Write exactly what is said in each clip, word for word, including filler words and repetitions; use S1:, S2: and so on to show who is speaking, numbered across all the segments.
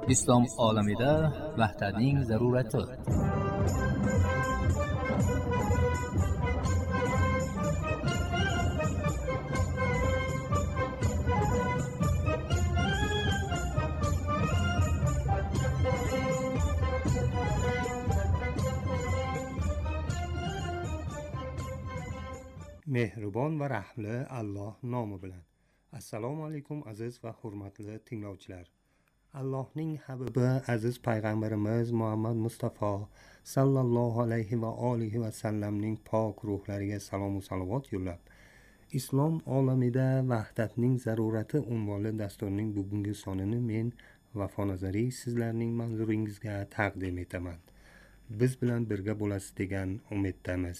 S1: islom olamida vahdatning zarurati.
S2: Mehribon va rahmli Alloh nomi bilan. Assalomu alaykum aziz va hurmatli tinglovchilar. Allohning habibi aziz payg'ambarimiz Muhammad Mustafa sallallohu alayhi va alihi va sallamning pok ruhlariga salom va salovat yo'llab, islom olamida vahdatning zarurati unvonli dasturning bugungi sonini men Vafo Nazariy sizlarning manzuringizga taqdim etaman. Biz bilan birga bo'lasiz degan umiddamiz.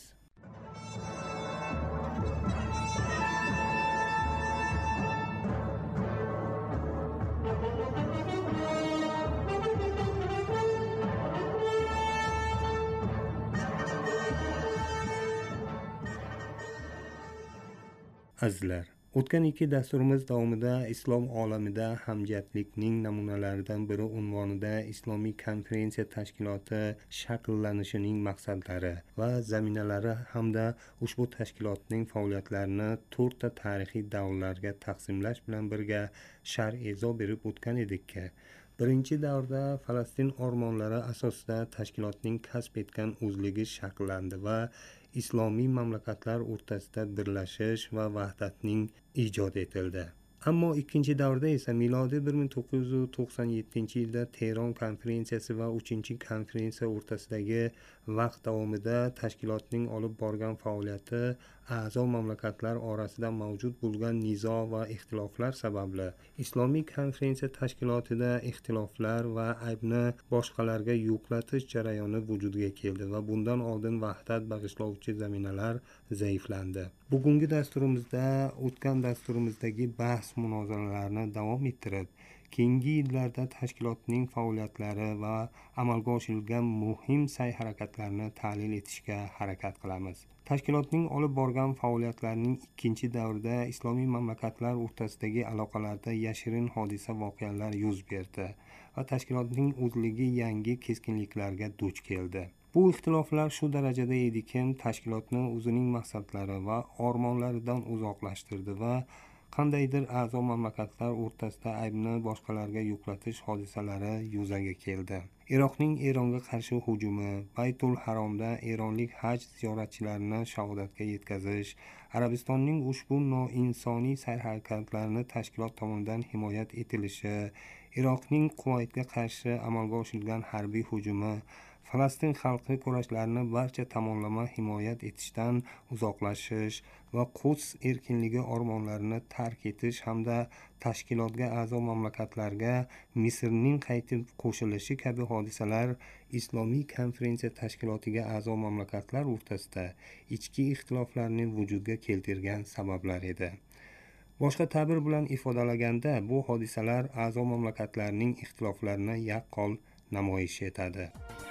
S2: Azizlar, o'tgan ikki dasturimiz davomida islom olamida hamjihatlikning namunalaridan biri unvonida Islomiy konferensiya tashkiloti shakllanishining maqsadlari va zaminalari hamda ushbu tashkilotning faoliyatlarini to'rtta tarixiy davrlarga taqsimlash bilan birga sharh e'zo berib o'tgan edikki, birinchi davrda Falastin o'rmonlari asosida tashkilotning kasb etgan o'zligi shakllandi va islomiy mamlakatlar o'rtasida birlashish va vahdatning ijod etildi. Ammo ikkinchi davrda esa milodiy bir ming to'qqiz yuz to'qson yettinchi yilda Tehron konferensiyasi va uchinchi konferensiya o'rtasidagi vaqt davomida tashkilotning olib borgan faoliyati a'zo mamlakatlar orasida mavjud bo'lgan nizo va ixtiloflar sababli Islomiy konferensiya tashkilotida ixtiloflar va aybni boshqalarga yuklatish jarayoni vujudga keldi va bundan oldin vahdat bag'ishlovchi zaminalar zaiflandi. Bugungi dasturimizda o'tgan dasturimizdagi bahs munozaralarni davom ettirib, keyingi yillarda tashkilotning faoliyatlari va amalga oshirilgan muhim sa'y-harakatlarni tahlil etishga harakat qilamiz. Tashkilotning olib borgan faoliyatlarining ikkinchi davrida islomiy mamlakatlar o'rtasidagi aloqalarda yashirin hodisa voqealar yuz berdi va tashkilotning o'zligi yangi keskinliklarga duch keldi. Bu ixtiloflar shu darajada ediki, tashkilotni o'zining maqsadlari va armonlaridan uzoqlashtirdi va qandaydir a'zo mamlakatlar o'rtasida aybni boshqalarga yuklatish hodisalari yuzaga keldi. Iroqning Eronga qarshi hujumi, Baytul Haromda eronlik haj ziyoratchilarini shahodatga yetkazish, Arabistonning ushbu noinsoniy sa'y-harakatlarini tashkilot tomonidan himoya etilishi, Iroqning Kuvaytga qarshi amalga oshirilgan harbiy hujumi, Falastin xalqi kurashlarini barcha tomonlama himoya etishdan uzoqlashish va Quds erkinligi armonlarini tark etish hamda tashkilotga a'zo mamlakatlarga Misrning qaytib qo'shilishi kabi hodisalar Islomiy konferensiya tashkilotiga a'zo mamlakatlar o'rtasida ichki ixtiloflarni vujudga keltirgan sabablar edi. Boshqa ta'bir bilan ifodalaganda, bu hodisalar a'zo mamlakatlarning ixtiloflarini yaqqol namoyish etadi.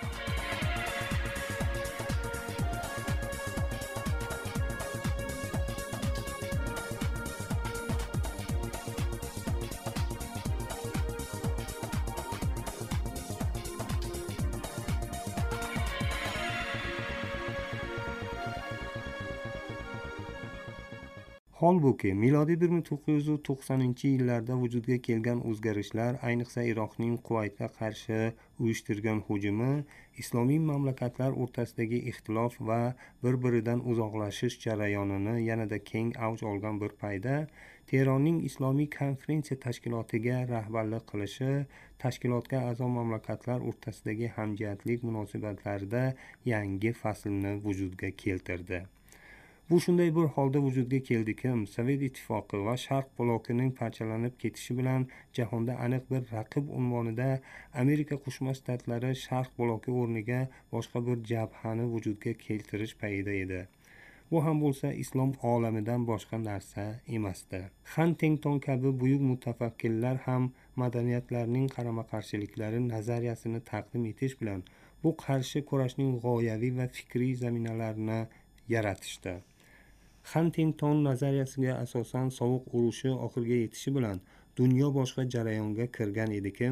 S2: Holbuki, milodiy bir ming to'qqiz yuz to'qsoninchi yillarda vujudga kelgan o'zgarishlar, ayniqsa Iroqning Kuvaytga qarshi uyushtirgan hujumi, islomiy mamlakatlar o'rtasidagi ixtilof va bir-biridan uzoqlashish jarayonini yanada keng avj olgan bir payda, Tehronning Islomiy konferensiya tashkilotiga rahbarlik qilishi, tashkilotga a'zo mamlakatlar o'rtasidagi hamjihatlik munosabatlarida yangi faslni vujudga keltirdi. Bu shunday bir holda vujudga keldiki, Sovet ittifoqi va Sharq blokining parchalanib ketishi bilan jahonda aniq bir raqib unvonida Amerika Qo'shma Shtatlari Sharq bloki o'rniga boshqa bir jabhani vujudga keltirish payida edi. Bu ham bo'lsa islom olamidan boshqa narsa emasdi. Huntington kabi buyuk mutafakkirlar ham madaniyatlarning qarama-qarshiliklari nazariyasini taqdim etish bilan bu qarshi kurashning g'oyaviy va fikriy zaminalarini yaratishdi. Huntington nazariyasiga asosan sovuq urushi oxiriga yetishi bilan dunyo boshqa jarayonga kirgan ediki,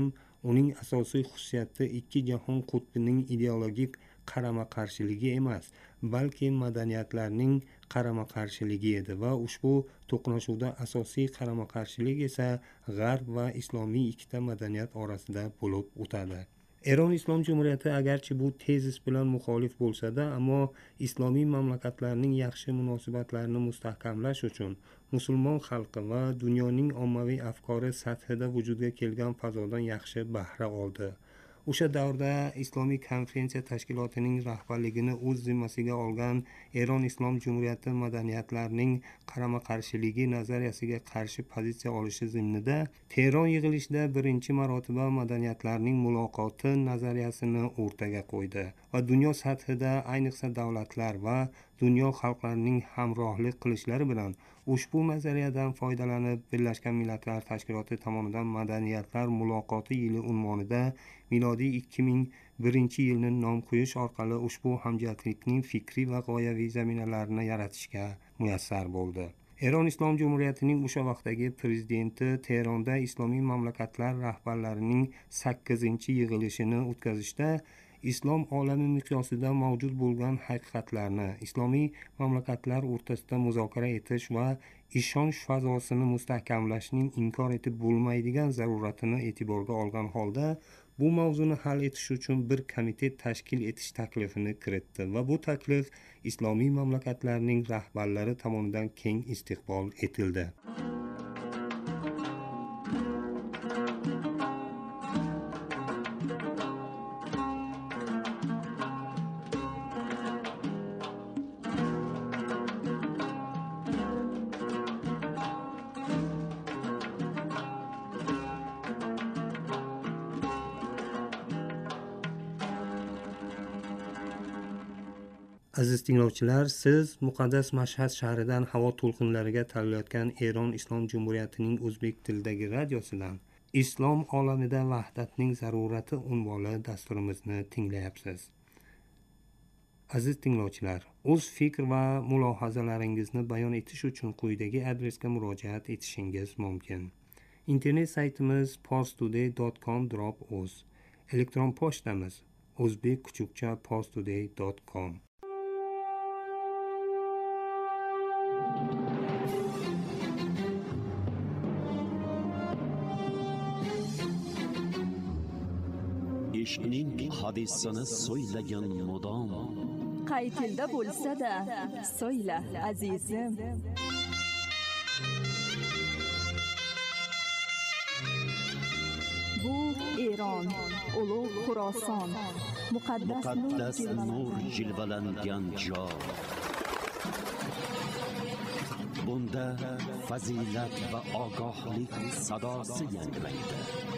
S2: Uning asosiy xususiyati ikki jahon qutbining ideologik qarama-qarshiligi emas, balki madaniyatlarning qarama-qarshiligi edi va ushbu to'qnashuvda asosiy qarama-qarshilik esa G'arb va islomiy ikkita madaniyat orasida bo'lib o'tadi. Eron Islom Jumuriyati agarchi bu tezis bilan muxolif bo'lsa-da, ammo islomiy mamlakatlarning yaxshi munosabatlarini mustahkamlash uchun musulmon xalqi va dunyoning ommaviy afkori sathida vujudga kelgan fazodan yaxshi bahra oldi. O'sha davrda Islomiy konferensiya tashkilotining rahbarligini o'z zimmasiga olgan Eron Islom Jumuriyati madaniyatlarning qarama-qarshiligi nazariyasiga qarshi pozitsiya olishi zimnida Tehron yig'ilishida birinchi marotaba madaniyatlarning muloqoti nazariyasini o'rtaga qo'ydi va dunyo sathida, ayniqsa davlatlar va dunyo xalqlarining hamrohlik qilishlari bilan ushbu nazariyadan foydalanib Birlashgan Millatlar Tashkiloti tomonidan madaniyatlar muloqoti yili unvonida milodiy ikki ming birinchi yilni nom qo'yish orqali ushbu hamjihatlikning fikriy va g'oyaviy zaminalarini yaratishga muyassar bo'ldi. Eron Islom Jumuriyatining o'sha vaqtdagi prezidenti Tehronda islomiy mamlakatlar rahbarlarining sakkizinchi yig'ilishini o'tkazishda islom olami miqyosida mavjud bo'lgan haqiqatlarni islomiy mamlakatlar o'rtasida muzokara etish va ishonch fazosini mustahkamlashning inkor etib bo'lmaydigan zaruratini e'tiborga olgan holda bu mavzuni hal etish uchun bir komitet tashkil etish taklifini kiritdi va bu taklif islomiy mamlakatlarning rahbarlari tomonidan keng istiqbol etildi. Aziz tinglovchilar, siz muqaddas Mashhad shahridan havo to'lqinlariga tarilayotgan Eron Islom Jumuriyatining o'zbek tilidagi radiosidan Islom olamida vahdatning zarurati unvonli dasturimizni tinglayapsiz. Aziz tinglovchilar, o'z fikr va mulohazalaringizni bayon etish uchun quyidagi adresga murojaat etishingiz mumkin. Internet saytimiz parstoday dot com drop uz, elektron pochtamiz o'zbek kuchukcha parstoday dot com.
S3: ishqning hadisini so'ylagan mudom,
S4: qay tilda bo'lsa-da so'yla azizim. Bu Eron, ulug' Xuroson, muqaddas,
S3: muqaddas nur jilvalangan joy. Bunda fazilat va ogohlik sadosi yangraydi.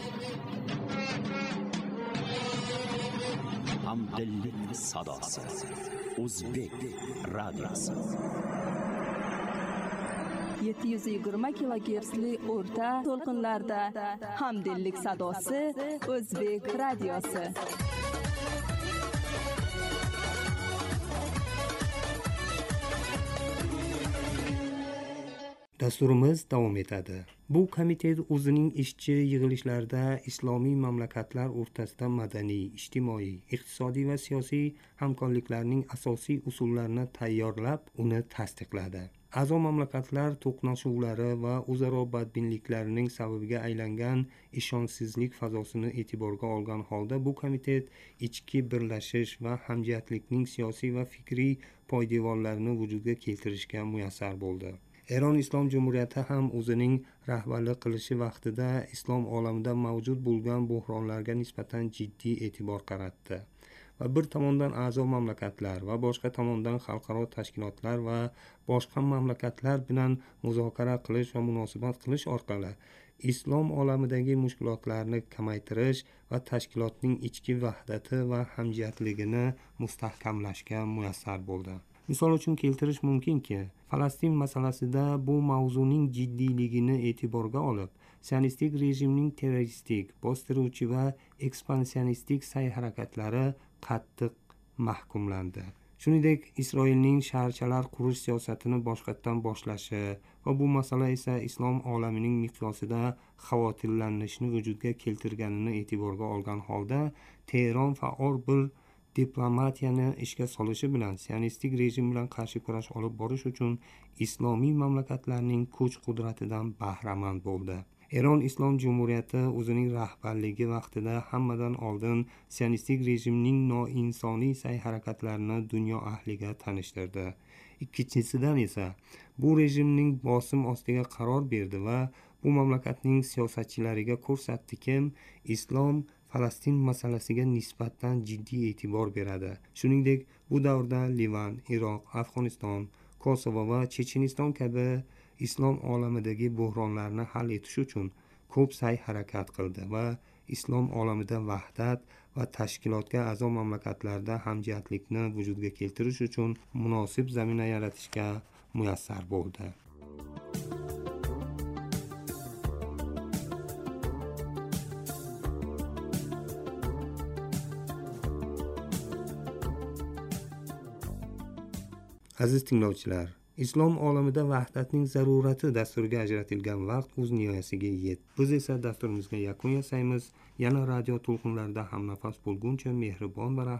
S3: Hamdillik sadosi. O'zbek radiosi.
S4: yetti yuz yigirma kilogertsli o'rta to'lqinlarda Hamdillik sadosi O'zbek radiosi.
S2: Dasturimiz davom etadi. Bu komitet o'zining ishchi yig'ilishlarida islomiy mamlakatlar o'rtasida madaniy, ijtimoiy, iqtisodiy va siyosiy hamkorliklarning asosiy usullarini tayyorlab, uni tasdiqladi. A'zo mamlakatlar to'qnashuvlari va o'zaro badbinliklarining sababiga aylangan ishonchsizlik fazosini e'tiborga olgan holda bu komitet ichki birlashish va hamjihatlikning siyosiy va fikriy poydevorlarini vujudga keltirishga muyassar bo'ldi. Eron Islom Jumuriyati ham o'zining rahbarlik qilishi vaqtida islom olamida mavjud bo'lgan buhronlarga nisbatan jiddiy e'tibor qaratdi va bir tomondan a'zo mamlakatlar va boshqa tomondan xalqaro tashkilotlar va boshqa mamlakatlar bilan muzokara qilish va munosabat qilish orqali islom olamidagi mushkulotlarni kamaytirish va tashkilotning ichki vahdati va hamjihatligini mustahkamlashga muyassar bo'ldi. Misol uchun keltirish mumkinki, Falastin masalasida bu mavzuning jiddiyligini e'tiborga olib, sionistik rejimning terroristik, bostiruvchi va ekspansionistik sa'y-harakatlari qattiq mahkumlandi. shuningdek Isroilning shaharchalar qurish siyosatini boshqatdan boshlashi va bu masala esa islom olamining miqyosida xavotirlanishni vujudga keltirganini e'tiborga olgan holda Tehron faol bir diplomatiyani ishga solishi bilan sionistik rejim bilan qarshi kurash olib borish uchun islomiy mamlakatlarning kuch qudratidan bahramand bo'ldi. Eron Islom Jumhuriyati o'zining rahbarligi vaqtida hammadan oldin sionistik rejimning noinsoniy sa'y-harakatlarini dunyo ahliga tanishtirdi. Ikkinchisidan esa bu rejimning bosim ostiga qaror berdi va bu mamlakatning siyosatchilariga ko'rsatdiki, islom Falastin masalasiga nisbatan jiddiy e'tibor beradi. Shuningdek, bu davrda Livan, Iroq, Afg'oniston, Kosovo va Checheniston kabi islom olamidagi bo'hronlarni hal etish uchun ko'p sa'y-harakat qildi va islom olamida vahdat va tashkilotga a'zo mamlakatlarda hamjihatlikni vujudga keltirish uchun munosib zamina yaratishga muyassar bo'ldi. Aziz tinglovchilar, islom olamida vahdatning zarurati dasturiga ajratilgan vaqt o'z nihoyasiga yetdi. Biz esa dasturimizga yakun yasaymiz. Yana radio to'lqinlarida hamnafas bo'lguncha mehribon va